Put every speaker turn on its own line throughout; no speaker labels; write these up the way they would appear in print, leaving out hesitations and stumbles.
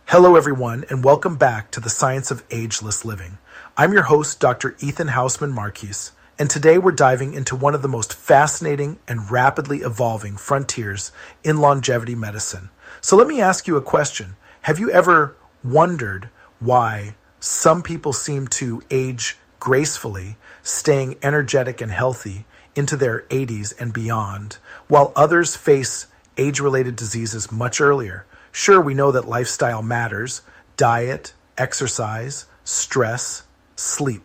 Hello, everyone, and welcome back to the Science of Ageless Living. I'm your host, Dr. Ethan Hausman Marquis, and today we're diving into one of the most fascinating and rapidly evolving frontiers in longevity medicine. So let me ask you a question. Have you ever wondered why some people seem to age gracefully, staying energetic and healthy into their 80s and beyond, while others face age-related diseases much earlier? Sure, we know that lifestyle matters: diet, exercise, stress, sleep.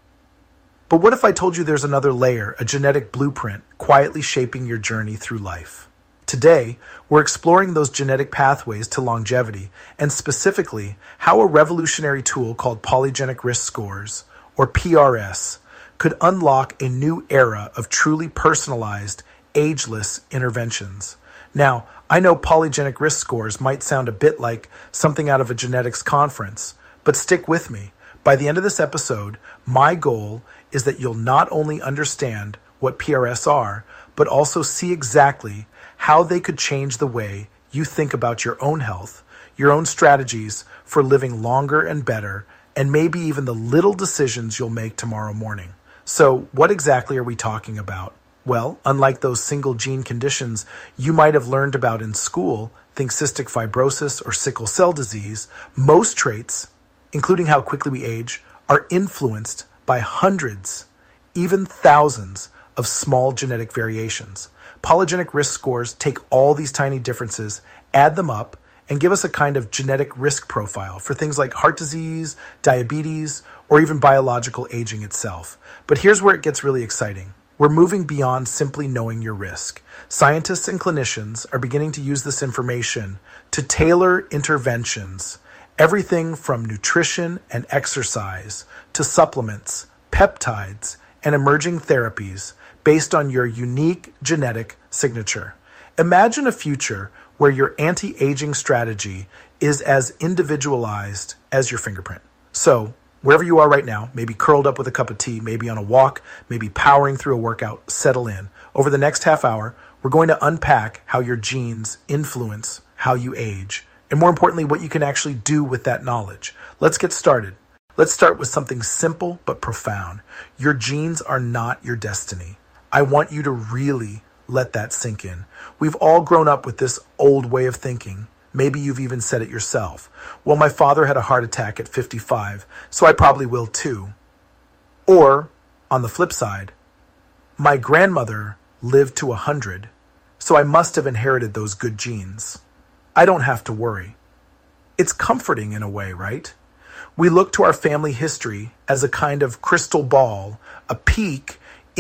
But what if I told you there's another layer, a genetic blueprint, quietly shaping your journey through life? Today, we're exploring those genetic pathways to longevity, and specifically, how a revolutionary tool called polygenic risk scores, or PRS, could unlock a new era of truly personalized, ageless interventions. Now, I know polygenic risk scores might sound a bit like something out of a genetics conference, but stick with me. By the end of this episode, my goal is that you'll not only understand what PRS are, but also see exactly how they could change the way you think about your own health, your own strategies for living longer and better, and maybe even the little decisions you'll make tomorrow morning. So, what exactly are we talking about? Well, unlike those single gene conditions you might have learned about in school, think cystic fibrosis or sickle cell disease, most traits, including how quickly we age, are influenced by hundreds, even thousands of small genetic variations. Polygenic risk scores take all these tiny differences, add them up, and give us a kind of genetic risk profile for things like heart disease, diabetes, or even biological aging itself. But here's where it gets really exciting. We're moving beyond simply knowing your risk. Scientists and clinicians are beginning to use this information to tailor interventions, everything from nutrition and exercise to supplements, peptides, and emerging therapies based on your unique genetic signature. Imagine a future where your anti-aging strategy is as individualized as your fingerprint. So, wherever you are right now, maybe curled up with a cup of tea, maybe on a walk, maybe powering through a workout, settle in. Over the next half hour, we're going to unpack how your genes influence how you age, and more importantly, what you can actually do with that knowledge. Let's get started. Let's start with something simple but profound. Your genes are not your destiny. I want you to really let that sink in. We've all grown up with this old way of thinking. Maybe you've even said it yourself. Well, my father had a heart attack at 55, so I probably will too. Or, on the flip side, my grandmother lived to 100, so I must have inherited those good genes. I don't have to worry. It's comforting in a way, right? We look to our family history as a kind of crystal ball, a peek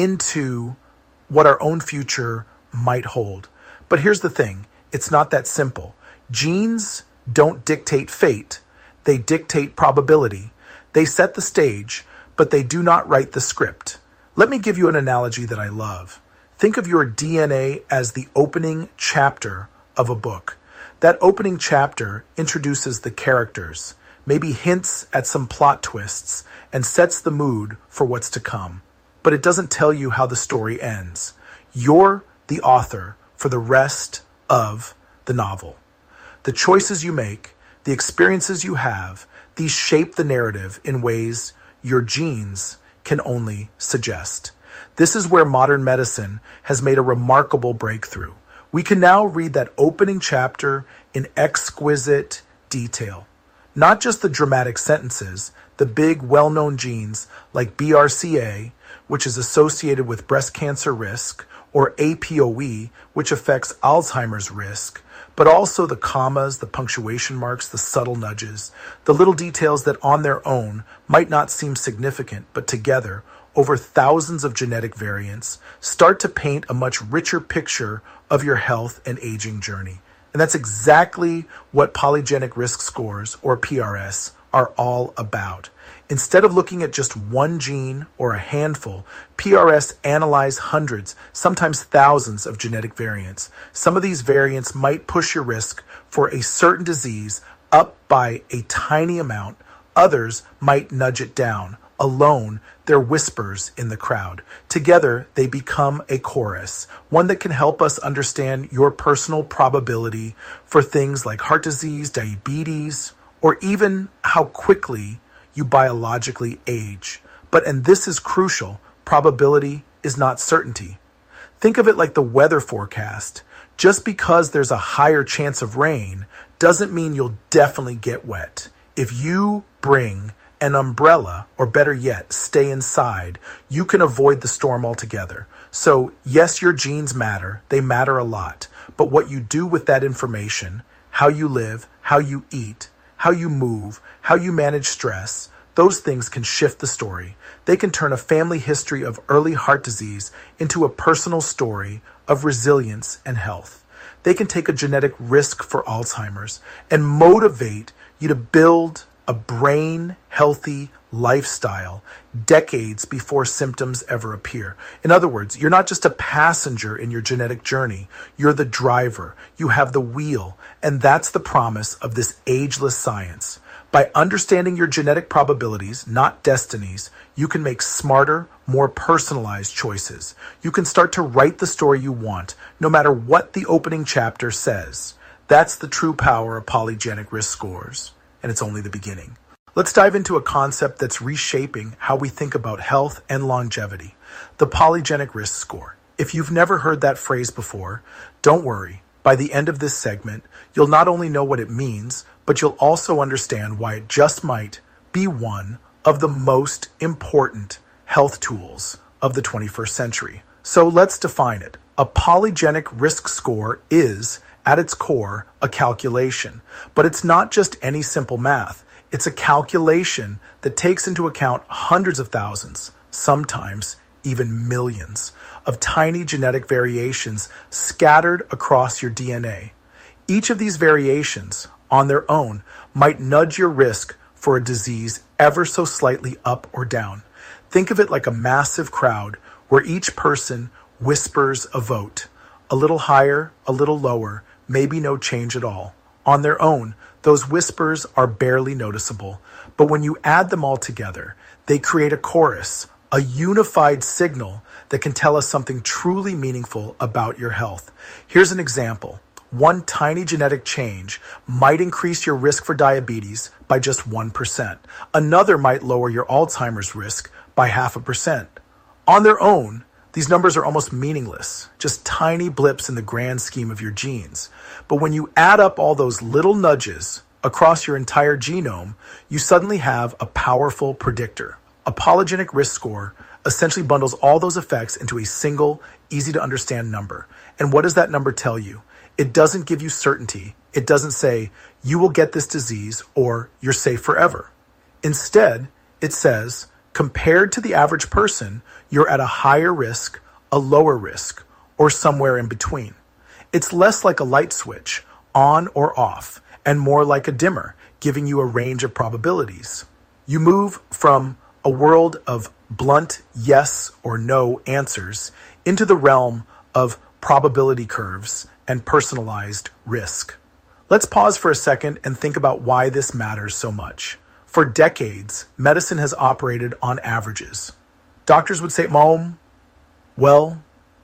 into what our own future might hold. But here's the thing, it's not that simple. Genes don't dictate fate, they dictate probability. They set the stage, but they do not write the script. Let me give you an analogy that I love. Think of your DNA as the opening chapter of a book. That opening chapter introduces the characters, maybe hints at some plot twists, and sets the mood for what's to come. But it doesn't tell you how the story ends. You're the author for the rest of the novel. The choices you make, the experiences you have, these shape the narrative in ways your genes can only suggest. This is where modern medicine has made a remarkable breakthrough. We can now read that opening chapter in exquisite detail. Not just the dramatic sentences, the big well-known genes like BRCA, which is associated with breast cancer risk, or APOE, which affects Alzheimer's risk, but also the commas, the punctuation marks, the subtle nudges, the little details that on their own might not seem significant, but together, over thousands of genetic variants, start to paint a much richer picture of your health and aging journey. And that's exactly what polygenic risk scores, or PRS, are all about. Instead of looking at just one gene or a handful, PRS analyze hundreds, sometimes thousands of genetic variants. Some of these variants might push your risk for a certain disease up by a tiny amount. Others might nudge it down. Alone, they're whispers in the crowd. Together, they become a chorus, one that can help us understand your personal probability for things like heart disease, diabetes, or even how quickly you biologically age. But, and this is crucial, probability is not certainty. Think of it like the weather forecast. Just because there's a higher chance of rain doesn't mean you'll definitely get wet. If you bring an umbrella, or better yet, stay inside, you can avoid the storm altogether. So yes, your genes matter. They matter a lot. But what you do with that information, how you live, how you eat, how you move, how you manage stress, those things can shift the story. They can turn a family history of early heart disease into a personal story of resilience and health. They can take a genetic risk for Alzheimer's and motivate you to build a brain-healthy lifestyle decades before symptoms ever appear. In other words, you're not just a passenger in your genetic journey. You're the driver. You have the wheel. And that's the promise of this ageless science. By understanding your genetic probabilities, not destinies, you can make smarter, more personalized choices. You can start to write the story you want, no matter what the opening chapter says. That's the true power of polygenic risk scores. And it's only the beginning. Let's dive into a concept that's reshaping how we think about health and longevity, the polygenic risk score. If you've never heard that phrase before, don't worry. By the end of this segment, you'll not only know what it means, but you'll also understand why it just might be one of the most important health tools of the 21st century. So let's define it. A polygenic risk score is, at its core, a calculation. But it's not just any simple math. It's a calculation that takes into account hundreds of thousands, sometimes even millions, of tiny genetic variations scattered across your DNA. Each of these variations, on their own, might nudge your risk for a disease ever so slightly up or down. Think of it like a massive crowd where each person whispers a vote. A little higher, a little lower, maybe no change at all. On their own, those whispers are barely noticeable. But when you add them all together, they create a chorus, a unified signal that can tell us something truly meaningful about your health. Here's an example. One tiny genetic change might increase your risk for diabetes by just 1%. Another might lower your Alzheimer's risk by 0.5%. On their own, these numbers are almost meaningless, just tiny blips in the grand scheme of your genes. But when you add up all those little nudges across your entire genome, you suddenly have a powerful predictor. A polygenic risk score essentially bundles all those effects into a single, easy-to-understand number. And what does that number tell you? It doesn't give you certainty. It doesn't say, you will get this disease or you're safe forever. Instead, it says, compared to the average person, you're at a higher risk, a lower risk, or somewhere in between. It's less like a light switch, on or off, and more like a dimmer, giving you a range of probabilities. You move from a world of blunt yes or no answers into the realm of probability curves and personalized risk. Let's pause for a second and think about why this matters so much. For decades, medicine has operated on averages. Doctors would say, well,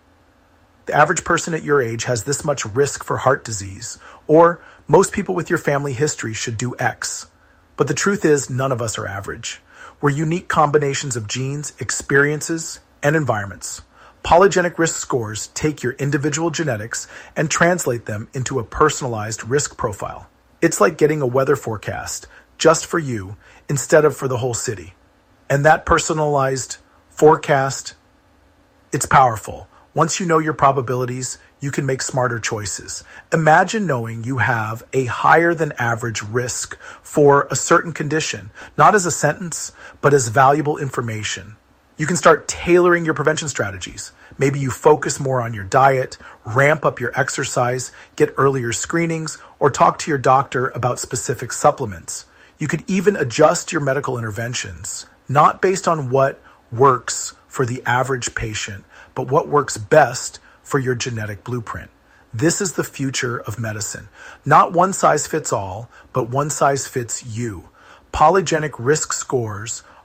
the average person at your age has this much risk for heart disease, or most people with your family history should do X. But the truth is, none of us are average. We're unique combinations of genes, experiences, and environments. Polygenic risk scores take your individual genetics and translate them into a personalized risk profile. It's like getting a weather forecast just for you instead of for the whole city. And that personalized forecast, it's powerful. Once you know your probabilities, you can make smarter choices. Imagine knowing you have a higher than average risk for a certain condition, not as a sentence, but as valuable information. You can start tailoring your prevention strategies. Maybe you focus more on your diet, ramp up your exercise, get earlier screenings, or talk to your doctor about specific supplements. You could even adjust your medical interventions, not based on what works for the average patient, but what works best for your genetic blueprint. This is the future of medicine. Not one size fits all, but one size fits you. Polygenic risk scores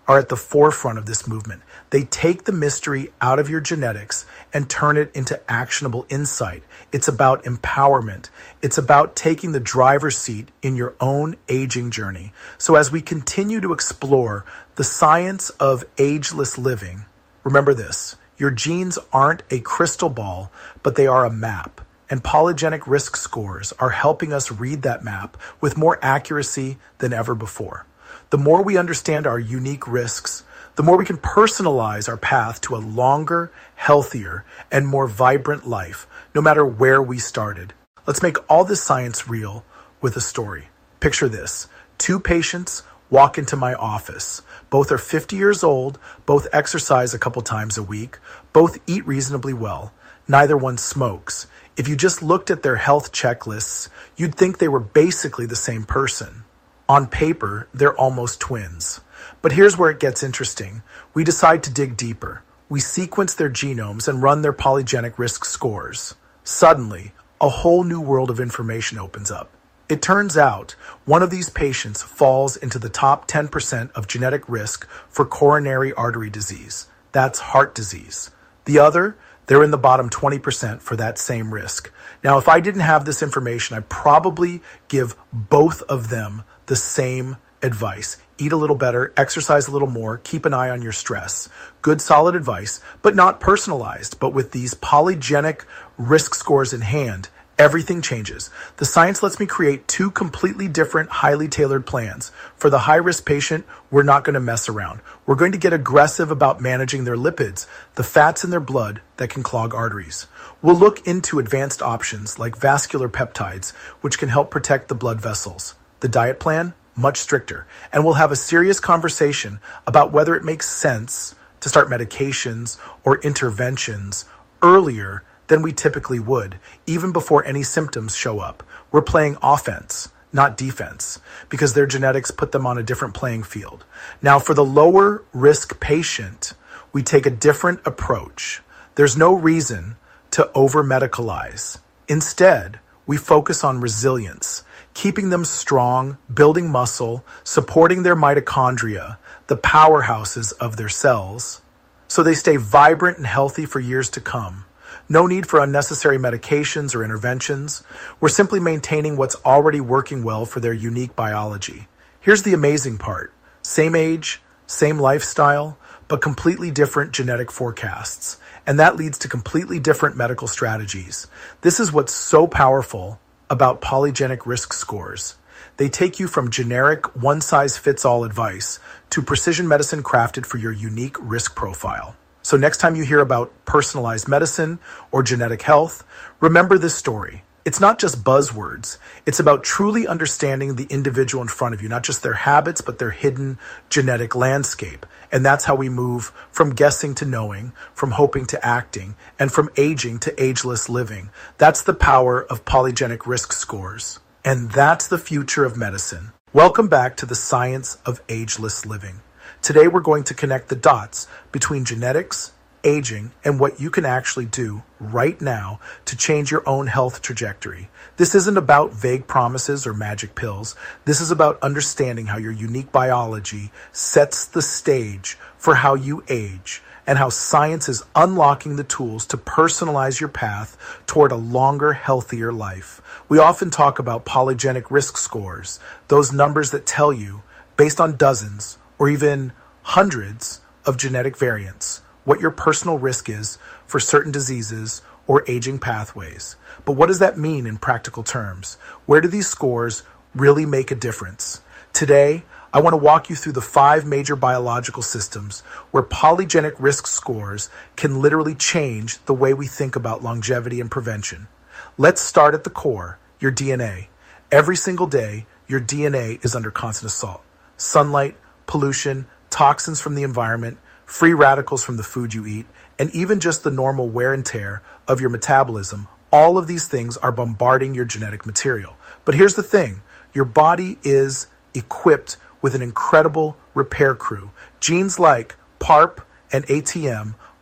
are at the forefront of this movement. They take the mystery out of your genetics and turn it into actionable insight. It's about empowerment. It's about taking the driver's seat in your own aging journey. So as we continue to explore the science of ageless living, remember this: your genes aren't a crystal ball, but they are a map. And polygenic risk scores are helping us read that map with more accuracy than ever before. The more we understand our unique risks, the more we can personalize our path to a longer, healthier, and more vibrant life, no matter where we started. Let's make all this science real with a story. Picture this: 2 patients walk into my office. Both are 50 years old, both exercise a couple times a week, both eat reasonably well. Neither one smokes. If you just looked at their health checklists, you'd think they were basically the same person. On paper, they're almost twins. But here's where it gets interesting. We decide to dig deeper. We sequence their genomes and run their polygenic risk scores. Suddenly, a whole new world of information opens up. It turns out one of these patients falls into the top 10% of genetic risk for coronary artery disease. That's heart disease. The other, they're in the bottom 20% for that same risk. Now, if I didn't have this information, I'd probably give both of them the same advice. Eat a little better, exercise a little more, keep an eye on your stress. Good, solid advice, but not personalized. But with these polygenic risk scores in hand, everything changes. The science lets me create 2 completely different, highly tailored plans. For the high-risk patient, we're not going to mess around. We're going to get aggressive about managing their lipids, the fats in their blood that can clog arteries. We'll look into advanced options like vascular peptides, which can help protect the blood vessels. The diet plan, much stricter. And we'll have a serious conversation about whether it makes sense to start medications or interventions earlier than we typically would, even before any symptoms show up. We're playing offense, not defense, because their genetics put them on a different playing field. Now, for the lower risk patient, we take a different approach. There's no reason to over-medicalize. Instead, we focus on resilience, keeping them strong, building muscle, supporting their mitochondria, the powerhouses of their cells, so they stay vibrant and healthy for years to come. No need for unnecessary medications or interventions. We're simply maintaining what's already working well for their unique biology. Here's the amazing part. Same age, same lifestyle, but completely different genetic forecasts. And that leads to completely different medical strategies. This is what's so powerful about polygenic risk scores. They take you from generic one-size-fits-all advice to precision medicine crafted for your unique risk profile. So next time you hear about personalized medicine or genetic health, remember this story. It's not just buzzwords. It's about truly understanding the individual in front of you, not just their habits, but their hidden genetic landscape. And that's how we move from guessing to knowing, from hoping to acting, and from aging to ageless living. That's the power of polygenic risk scores. And that's the future of medicine. Welcome back to the science of ageless living. Today, we're going to connect the dots between genetics, aging, and what you can actually do right now to change your own health trajectory. This isn't about vague promises or magic pills. This is about understanding how your unique biology sets the stage for how you age and how science is unlocking the tools to personalize your path toward a longer, healthier life. We often talk about polygenic risk scores, those numbers that tell you, based on dozens or even hundreds of genetic variants, what your personal risk is for certain diseases or aging pathways. But what does that mean in practical terms? Where do these scores really make a difference? Today, I want to walk you through the 5 major biological systems where polygenic risk scores can literally change the way we think about longevity and prevention. Let's start at the core, your DNA. Every single day, your DNA is under constant assault. Sunlight, pollution, toxins from the environment, free radicals from the food you eat, and even just the normal wear and tear of your metabolism, all of these things are bombarding your genetic material. But here's the thing, your body is equipped with an incredible repair crew. Genes like PARP and ATM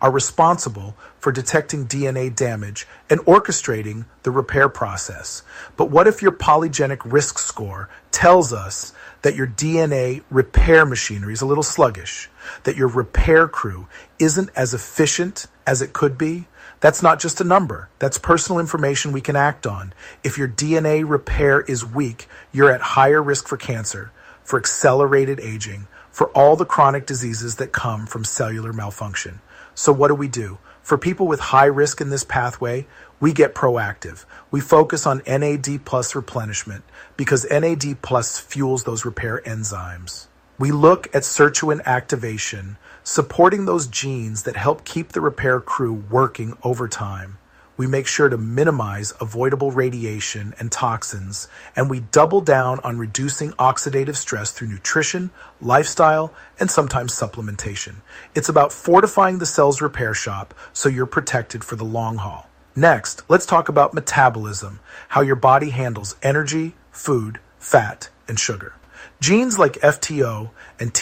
are responsible for detecting DNA damage and orchestrating the repair process. But what if your polygenic risk score tells us that your DNA repair machinery is a little sluggish, that your repair crew isn't as efficient as it could be? That's not just a number. That's personal information we can act on. If your DNA repair is weak, you're at higher risk for cancer, for accelerated aging, for all the chronic diseases that come from cellular malfunction. So what do? For people with high risk in this pathway, we get proactive. We focus on NAD plus replenishment because NAD plus fuels those repair enzymes. We look at sirtuin activation, supporting those genes that help keep the repair crew working over time. We make sure to minimize avoidable radiation and toxins, and we double down on reducing oxidative stress through nutrition, lifestyle, and sometimes supplementation. It's about fortifying the cell's repair shop so you're protected for the long haul. Next, let's talk about metabolism, how your body handles energy, food, fat, and sugar. Genes like FTO and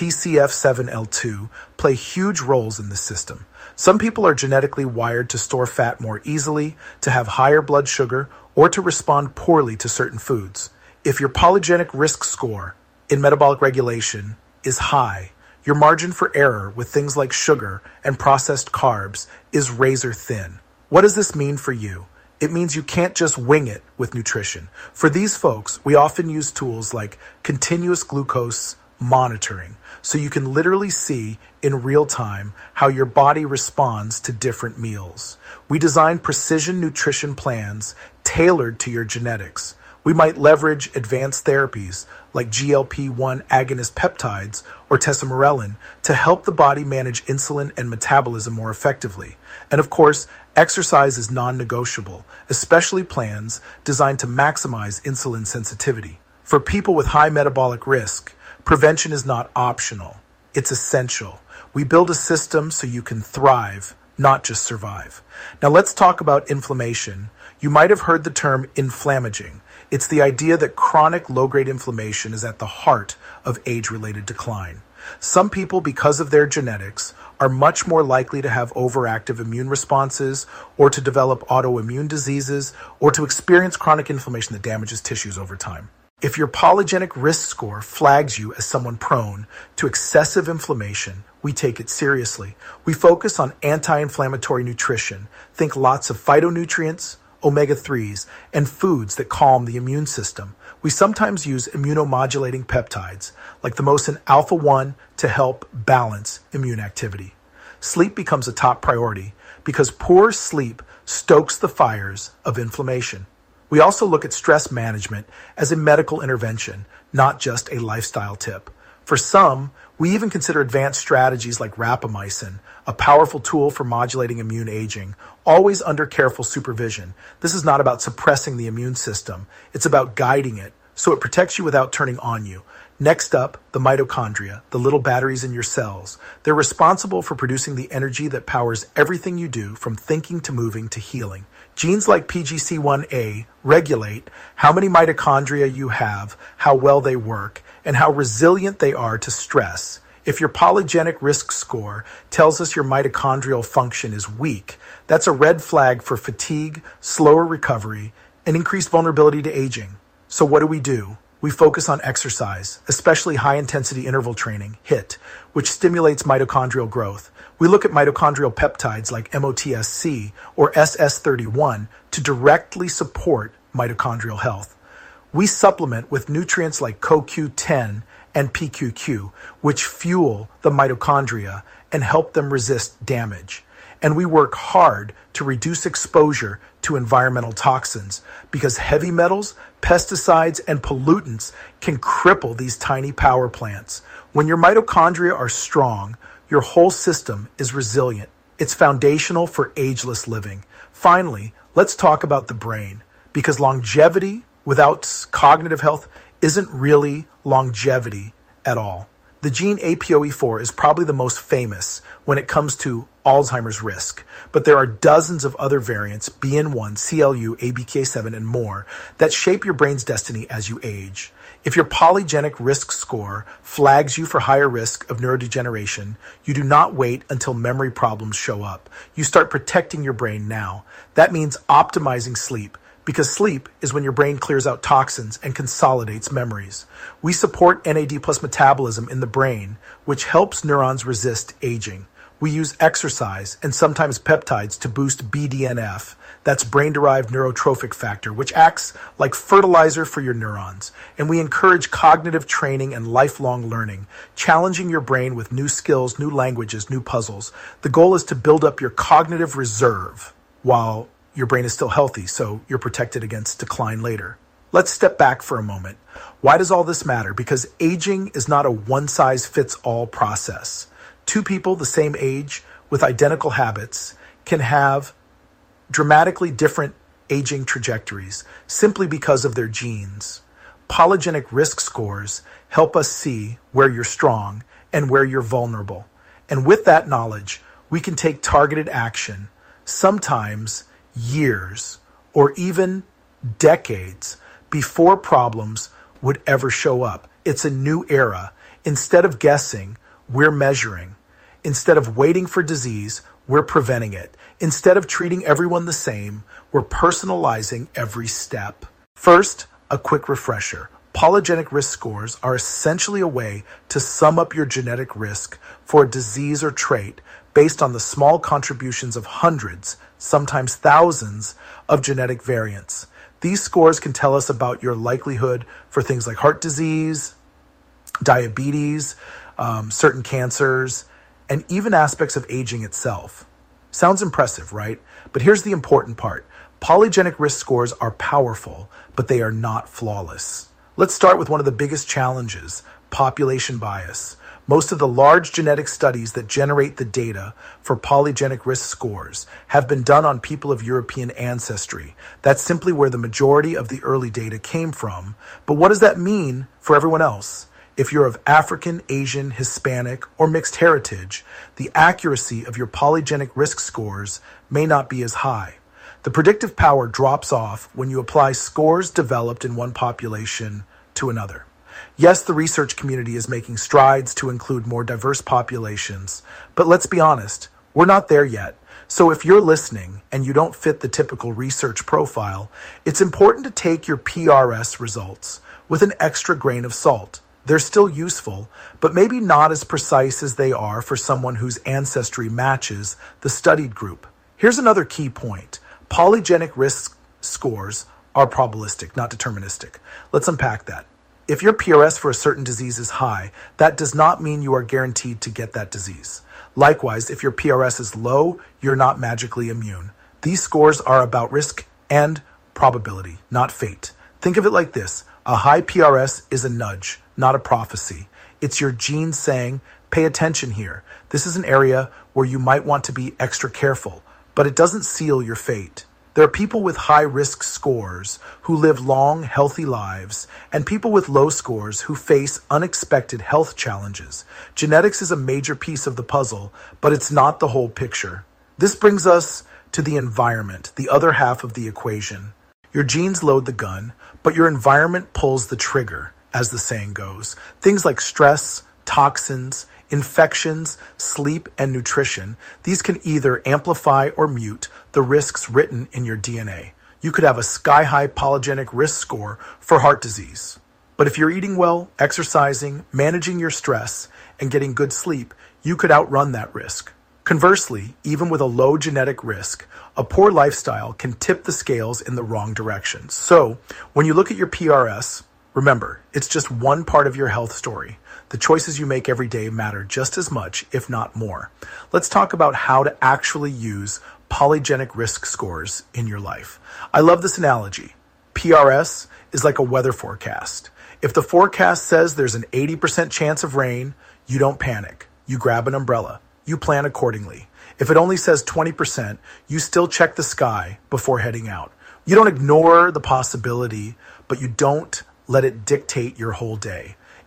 TCF7L2 play huge roles in this system. Some people are genetically wired to store fat more easily, to have higher blood sugar, or to respond poorly to certain foods. If your polygenic risk score in metabolic regulation is high, your margin for error with things like sugar and processed carbs is razor thin. What does this mean for you? It means you can't just wing it with nutrition. For these folks, we often use tools like continuous glucose monitoring, so you can literally see in real time how your body responds to different meals. We design precision nutrition plans tailored to your genetics. We might leverage advanced therapies like GLP-1 agonist peptides or tesamorelin to help the body manage insulin and metabolism more effectively. And of course, exercise is non-negotiable, especially plans designed to maximize insulin sensitivity. For people with high metabolic risk, prevention is not optional. It's essential. We build a system so you can thrive, not just survive. Now let's talk about inflammation. You might have heard the term inflammaging. It's the idea that chronic low-grade inflammation is at the heart of age-related decline. Some people, because of their genetics, are much more likely to have overactive immune responses or to develop autoimmune diseases or to experience chronic inflammation that damages tissues over time. If your polygenic risk score flags you as someone prone to excessive inflammation, we take it seriously. We focus on anti-inflammatory nutrition. Think lots of phytonutrients, omega-3s, and foods that calm the immune system. We sometimes use immunomodulating peptides, like the Mosin Alpha-1, to help balance immune activity. Sleep becomes a top priority because poor sleep stokes the fires of inflammation. We also look at stress management as a medical intervention, not just a lifestyle tip. For some, we even consider advanced strategies like rapamycin, a powerful tool for modulating immune aging, always under careful supervision. This is not about suppressing the immune system. It's about guiding it so it protects you without turning on you. Next up, the mitochondria, the little batteries in your cells. They're responsible for producing the energy that powers everything you do, from thinking to moving to healing. Genes like PGC1A regulate how many mitochondria you have, how well they work, and how resilient they are to stress. If your polygenic risk score tells us your mitochondrial function is weak, that's a red flag for fatigue, slower recovery, and increased vulnerability to aging. So what do? We focus on exercise, especially high-intensity interval training, HIIT, which stimulates mitochondrial growth. We look at mitochondrial peptides like MOTSC or SS31 to directly support mitochondrial health. We supplement with nutrients like CoQ10 and PQQ, which fuel the mitochondria and help them resist damage. And we work hard to reduce exposure to environmental toxins because heavy metals, pesticides, and pollutants can cripple these tiny power plants. When your mitochondria are strong, your whole system is resilient. It's foundational for ageless living. Finally, let's talk about the brain, because longevity without cognitive health isn't really longevity at all. The gene APOE4 is probably the most famous when it comes to Alzheimer's risk, but there are dozens of other variants, BN1, CLU, ABK7, and more, that shape your brain's destiny as you age. If your polygenic risk score flags you for higher risk of neurodegeneration, you do not wait until memory problems show up. You start protecting your brain now. That means optimizing sleep, because sleep is when your brain clears out toxins and consolidates memories. We support NAD+ metabolism in the brain, which helps neurons resist aging. We use exercise and sometimes peptides to boost BDNF, that's brain-derived neurotrophic factor, which acts like fertilizer for your neurons. And we encourage cognitive training and lifelong learning, challenging your brain with new skills, new languages, new puzzles. The goal is to build up your cognitive reserve while your brain is still healthy, so you're protected against decline later. Let's step back for a moment. Why does all this matter? Because aging is not a one-size-fits-all process. Two people the same age with identical habits can have dramatically different aging trajectories simply because of their genes. Polygenic risk scores help us see where you're strong and where you're vulnerable. And with that knowledge, we can take targeted action, sometimes years or even decades before problems would ever show up. It's a new era. Instead of guessing, we're measuring. Instead of waiting for disease, we're preventing it. Instead of treating everyone the same, we're personalizing every step. First, a quick refresher. Polygenic risk scores are essentially a way to sum up your genetic risk for a disease or trait based on the small contributions of hundreds, sometimes thousands, of genetic variants. These scores can tell us about your likelihood for things like heart disease, diabetes, certain cancers, and even aspects of aging itself. Sounds impressive, right? But here's the important part. Polygenic risk scores are powerful, but they are not flawless. Let's start with one of the biggest challenges, population bias. Most of the large genetic studies that generate the data for polygenic risk scores have been done on people of European ancestry. That's simply where the majority of the early data came from. But what does that mean for everyone else? If you're of African, Asian, Hispanic, or mixed heritage, the accuracy of your polygenic risk scores may not be as high. The predictive power drops off when you apply scores developed in one population to another. Yes, the research community is making strides to include more diverse populations, but let's be honest, we're not there yet. So if you're listening and you don't fit the typical research profile, it's important to take your PRS results with an extra grain of salt. They're still useful, but maybe not as precise as they are for someone whose ancestry matches the studied group. Here's another key point. Polygenic risk scores are probabilistic, not deterministic. Let's unpack that. If your PRS for a certain disease is high, that does not mean you are guaranteed to get that disease. Likewise, if your PRS is low, you're not magically immune. These scores are about risk and probability, not fate. Think of it like this. A high PRS is a nudge, not a prophecy. It's your genes saying, pay attention here. This is an area where you might want to be extra careful, but it doesn't seal your fate. There are people with high risk scores who live long, healthy lives, and people with low scores who face unexpected health challenges. Genetics is a major piece of the puzzle, but it's not the whole picture. This brings us to the environment, the other half of the equation. Your genes load the gun, but your environment pulls the trigger, as the saying goes. Things like stress, toxins, infections, sleep, and nutrition, these can either amplify or mute the risks written in your DNA. You could have a sky-high polygenic risk score for heart disease. But if you're eating well, exercising, managing your stress, and getting good sleep, you could outrun that risk. Conversely, even with a low genetic risk, a poor lifestyle can tip the scales in the wrong direction. So, when you look at your PRS, remember, it's just one part of your health story. The choices you make every day matter just as much, if not more. Let's talk about how to actually use polygenic risk scores in your life. I love this analogy. PRS is like a weather forecast. If the forecast says there's an 80% chance of rain, you don't panic. You grab an umbrella. You plan accordingly. If it only says 20%, you still check the sky before heading out. You don't ignore the possibility, but you don't let it dictate your whole day.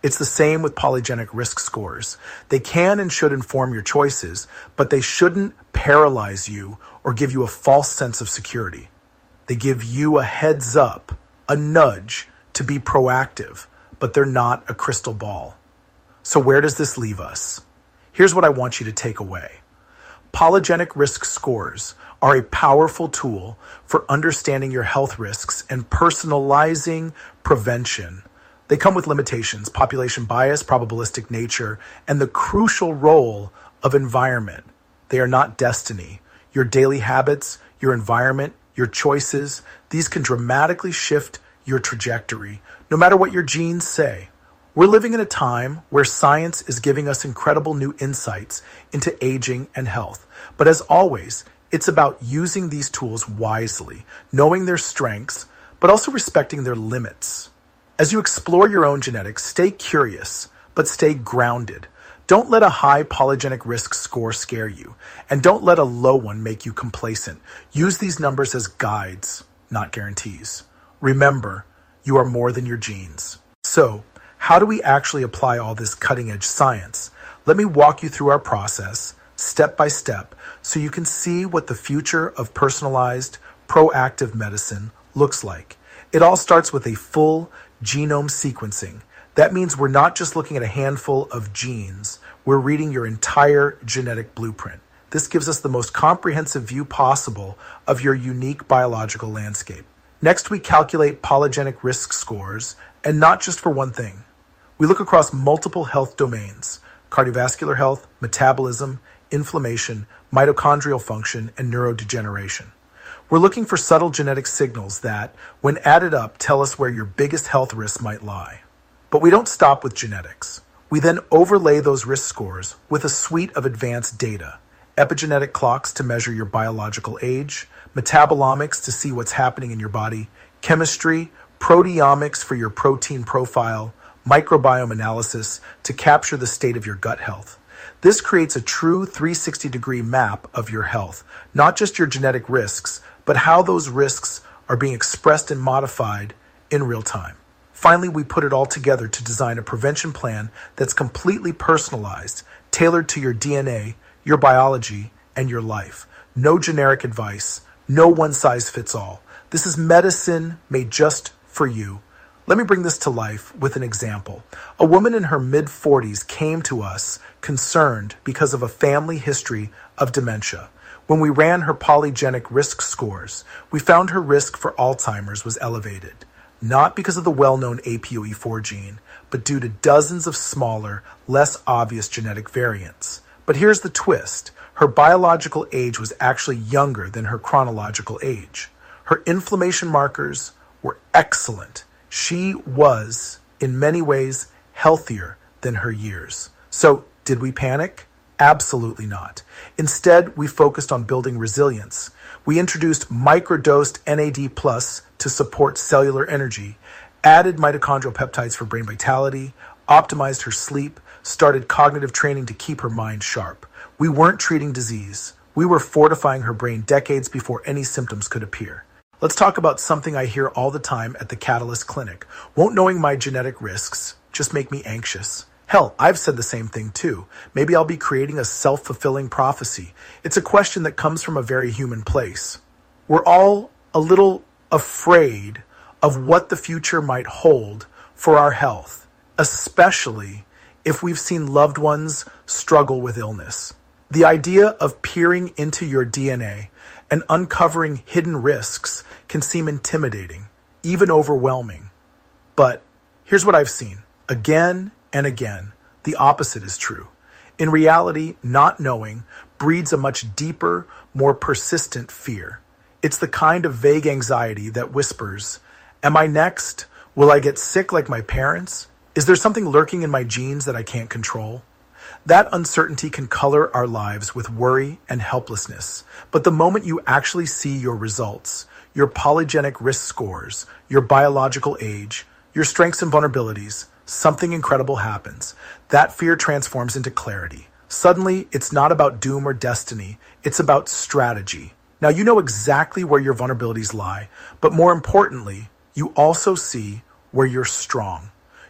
It's the same with polygenic risk scores. They can and should inform your choices, but they shouldn't paralyze you or give you a false sense of security. They give you a heads up, a nudge to be proactive, but they're not a crystal ball. So where does this leave us? Here's what I want you to take away. Polygenic risk scores are a powerful tool for understanding your health risks and personalizing prevention. They come with limitations, population bias, probabilistic nature, and the crucial role of environment. They are not destiny. Your daily habits, your environment, your choices, these can dramatically shift your trajectory, no matter what your genes say. We're living in a time where science is giving us incredible new insights into aging and health. But as always, it's about using these tools wisely, knowing their strengths, but also respecting their limits. As you explore your own genetics, stay curious, but stay grounded. Don't let a high polygenic risk score scare you, and don't let a low one make you complacent. Use these numbers as guides, not guarantees. Remember, you are more than your genes. So, how do we actually apply all this cutting-edge science? Let me walk you through our process, step by step, so you can see what the future of personalized, proactive medicine looks like. It all starts with a full genome sequencing. That means we're not just looking at a handful of genes, we're reading your entire genetic blueprint. This gives us the most comprehensive view possible of your unique biological landscape. Next, we calculate polygenic risk scores, and not just for one thing. We look across multiple health domains: cardiovascular health, metabolism, inflammation, mitochondrial function, and neurodegeneration. We're looking for subtle genetic signals that, when added up, tell us where your biggest health risks might lie. But we don't stop with genetics. We then overlay those risk scores with a suite of advanced data: epigenetic clocks to measure your biological age, metabolomics to see what's happening in your body, chemistry, proteomics for your protein profile, microbiome analysis to capture the state of your gut health. This creates a true 360-degree map of your health, not just your genetic risks, but how those risks are being expressed and modified in real time. Finally, we put it all together to design a prevention plan that's completely personalized, tailored to your DNA, your biology, and your life. No generic advice, no one-size-fits-all. This is medicine made just for you. Let me bring this to life with an example. A woman in her mid-40s came to us concerned because of a family history of dementia. When we ran her polygenic risk scores, we found her risk for Alzheimer's was elevated, not because of the well-known APOE4 gene, but due to dozens of smaller, less obvious genetic variants. But here's the twist. Her biological age was actually younger than her chronological age. Her inflammation markers were excellent. She was, in many ways, healthier than her years. So, did we panic? Absolutely not. Instead, we focused on building resilience. We introduced microdosed NAD+ to support cellular energy, added mitochondrial peptides for brain vitality, optimized her sleep, started cognitive training to keep her mind sharp. We weren't treating disease. We were fortifying her brain decades before any symptoms could appear. Let's talk about something I hear all the time at the Catalyst Clinic. Won't knowing my genetic risks just make me anxious? Hell, I've said the same thing too. Maybe I'll be creating a self-fulfilling prophecy. It's a question that comes from a very human place. We're all a little afraid of what the future might hold for our health, especially if we've seen loved ones struggle with illness. The idea of peering into your DNA and uncovering hidden risks can seem intimidating, even overwhelming. But here's what I've seen. Again and again, the opposite is true. In reality, not knowing breeds a much deeper, more persistent fear. It's the kind of vague anxiety that whispers, "Am I next? Will I get sick like my parents? Is there something lurking in my genes that I can't control?" That uncertainty can color our lives with worry and helplessness. But the moment you actually see your results, your polygenic risk scores, your biological age, your strengths and vulnerabilities, something incredible happens. That fear transforms into clarity. Suddenly, it's not about doom or destiny. It's about strategy. Now, you know exactly where your vulnerabilities lie, but more importantly, you also see where you're strong.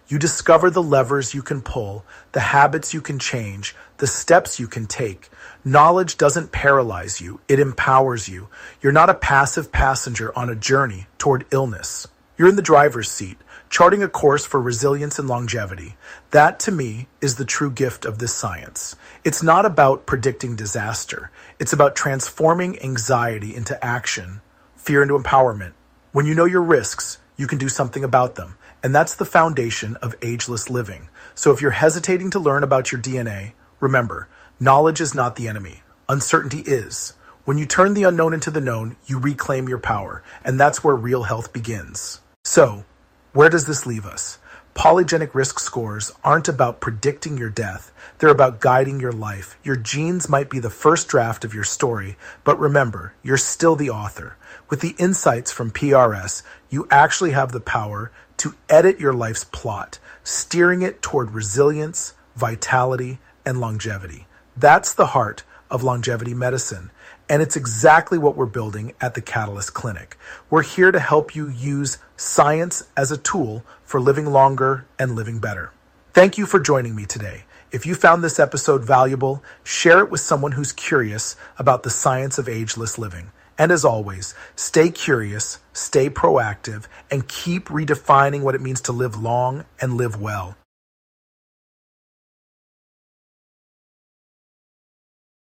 You discover the levers you can pull, the habits you can change, the steps you can take. Knowledge doesn't paralyze you, it empowers you. You're not a passive passenger on a journey toward illness. You're in the driver's seat, charting a course for resilience and longevity. That, to me, is the true gift of this science. It's not about predicting disaster. It's about transforming anxiety into action, fear into empowerment. When you know your risks, you can do something about them. And that's the foundation of ageless living. So if you're hesitating to learn about your DNA, remember, knowledge is not the enemy. Uncertainty is. When you turn the unknown into the known, you reclaim your power. And that's where real health begins. So, where does this leave us? Polygenic risk scores aren't about predicting your death. They're about guiding your life. Your genes might be the first draft of your story, but remember, you're still the author. With the insights from PRS, you actually have the power to edit your life's plot, steering it toward resilience, vitality, and longevity. That's the heart of longevity medicine. And it's exactly what we're building at the Catalyst Clinic. We're here to help you use science as a tool for living longer and living better. Thank you for joining me today. If you found this episode valuable, share it with someone who's curious about the science of ageless living. And as always, stay curious, stay proactive, and keep redefining what it means to live long and live well.